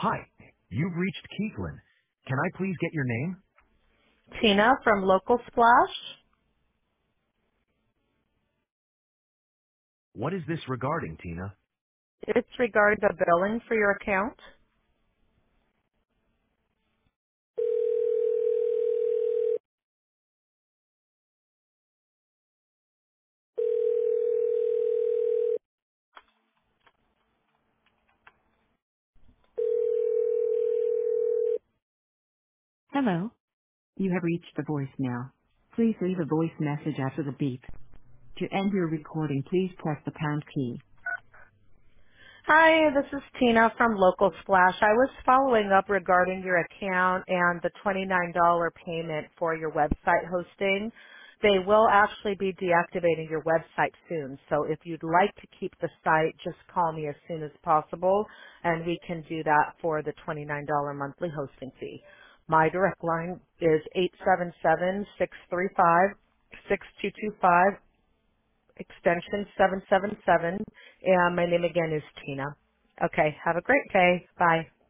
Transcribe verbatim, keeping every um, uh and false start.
Hi, you've reached Keithlin. Can I please get your name? Tina from Local Splash. What is this regarding, Tina? It's regarding the billing for your account. Hello. You have reached the voicemail. Please leave a voice message after the beep. To end your recording, please press the pound key. Hi, this is Tina from Local Splash. I was following up regarding your account and the twenty-nine dollars payment for your website hosting. They will actually be deactivating your website soon, so if you'd like to keep the site, just call me as soon as possible, and we can do that for the twenty-nine dollars monthly hosting fee. My direct line is eight seven seven, six three five, six two two five, extension seven seven seven, and my name again is Tina. Okay, have a great day. Bye.